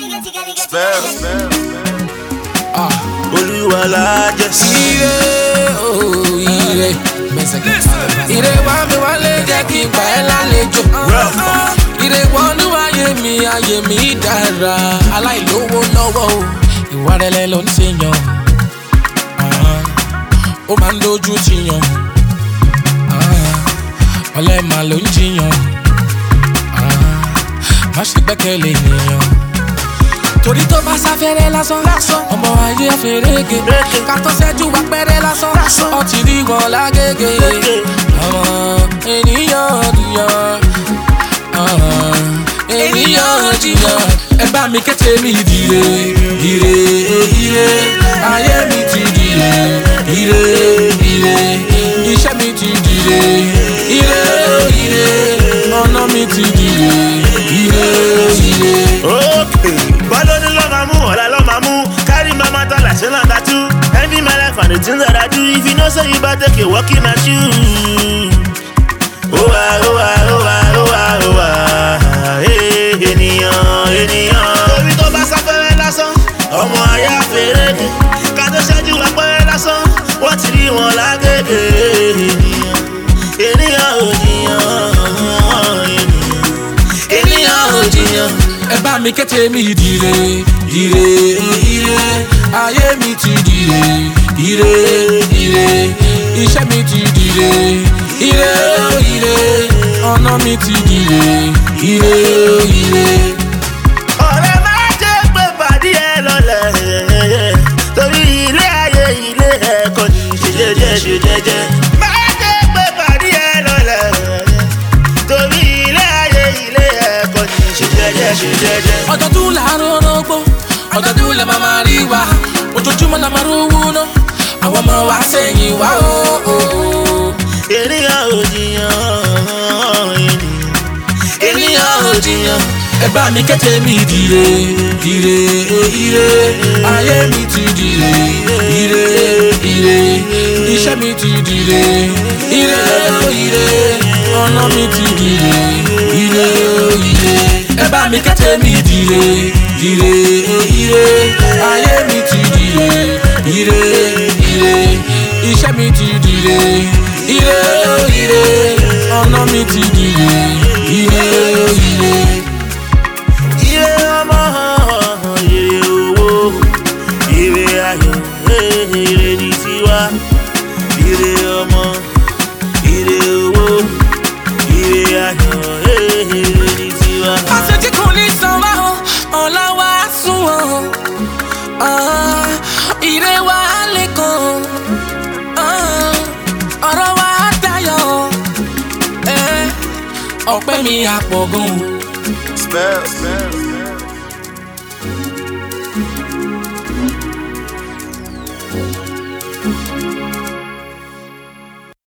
Olúwa just ire wá mi wálé jẹ́ kí n gbà ẹ́ lálejò. Ire wọnú ayé mi dára. Aláìlówó lọ́wọ́ o, ìwà rẹ̀lẹ̀ ló ń ṣèyàn. Ó máa ń dojú tiyàn. Ọ̀lẹ mà ló ń jiyàn. Má ṣe gbẹ́kẹ̀lé ènìyàn. Torí tó bá sáfẹ́rẹ́ lásán ọmọ ayé àfẹ́rẹ́gẹ́ ká tó ṣẹ́jú wá pẹ́rẹ́ lásán ọtí rí wọn lágége ọmọ ènìyàn jiyàn ẹ bá mi kété mi dire ayé mi ti dire iṣẹ́ mi ti dire ọ̀nà mi ti dire. Baloni love mamu, ọ̀la love mamu. Carry my matter like say na tattoo. Envy my life and the things that I do. If you know say you better take a walk in my shoe. Oh ah, hey ènìyàn. Torí tó bá sáfẹ́rẹ́ lásán, ọmọ ayé àfẹ́rẹ́gẹ́. Ká tó ṣẹ́jú wá pẹ́rẹ́ lásán, wọ́n ti rí wọn lágége. Ènìyàn ò jiyàn. Ẹ bá mi kété mi dire ayé mi ti dire iṣẹ́ mi ti dire ọ̀nà mi ti dire. Ọ̀rẹ́ má jẹ́ pé pàdé ẹ lọ́lẹ̀ torí ilé ayé ilé ẹ̀kọ́ ní ṣe jẹ́jẹ́. Má jẹ́ pé pàdé ẹ lọ́lẹ̀ torí ilé ayé ilé ẹ̀kọ́ ní ṣe jẹ́jẹ́. Ọdọọdún là ń rọ́gbọ́ ọdọọdún lè máa rí wa ojoojúmọ́ la máa rówó ná àwọn ọmọ wa sẹ́yìn wá o. Ènìyàn ò jiyàn. Ẹ bá mi kété mi dire ayé mi ti dire iṣẹ́ mi ti dire ọ̀nà mi ti dire. Ẹ bá mi kété mi dire ayé mi ti dire iṣẹ́ mi ti dire ọ̀nà mi ti dire. Ire ọmọ, ire owó, ire ayọ̀, ire ní tiwa. Ire ọmọ, ire owó, ire ayọ̀, ire ní tiwa. Àṣejì kò ní san wá o, ọ̀la wa sún wọn. Ire wa lẹ́kọ̀ọ́, ọ̀rọ̀ wa dayọ̀. Ọpẹ́ mi àpọ̀gùn. Spell.